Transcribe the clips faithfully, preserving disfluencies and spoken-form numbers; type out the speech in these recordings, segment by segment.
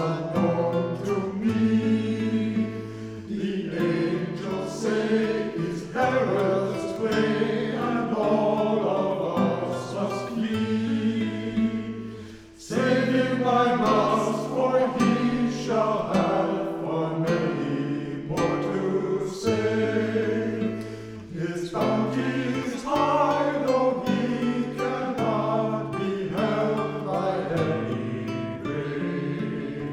unknown to me. The angels say his herald's play, and all of us must flee. Save him I must, for he shall have for many more to say. His bounty is high, though he cannot be held by any grave.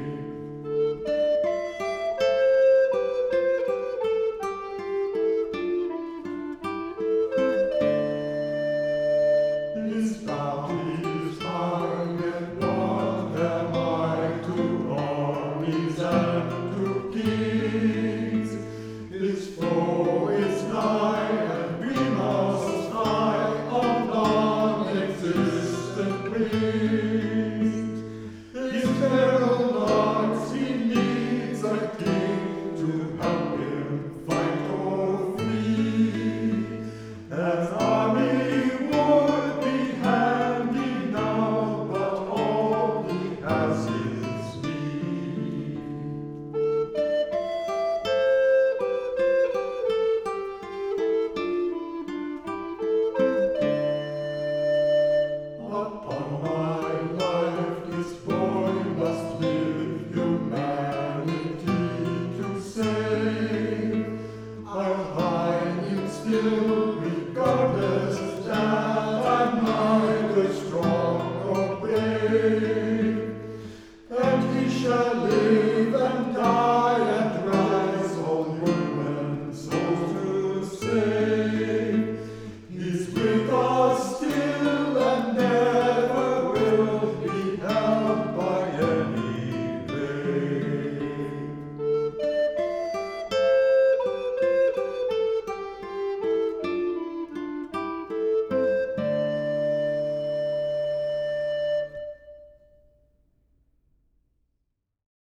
His bounty is high, yet one am I to armies and to kings. His foe is nigh, and we must fly on non-existent wings. His peril knocks, he needs a king to help him fight or flee. An army would be handy now, but all he has is me. Upon my life this boy must live, humanity to save. I'll hide him still, regardless that I'm neither strong nor brave. And he shall live and die